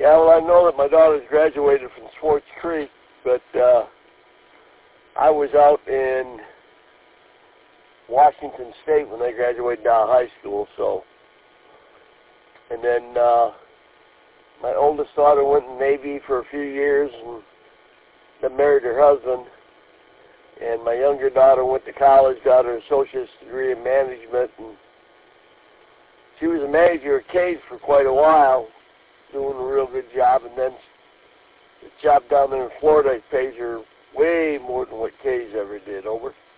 Yeah, well, I know that my daughter's graduated from Swartz Creek, but I was out in Washington State when they graduated out of high school, so. And then my oldest daughter went in the Navy for a few years and then married her husband. And my younger daughter went to college, got her associate's degree in management, and she was a manager at Kay's for quite a while, doing a real good job. And then the job down there in Florida pays her way more than what Kay's ever did. Over.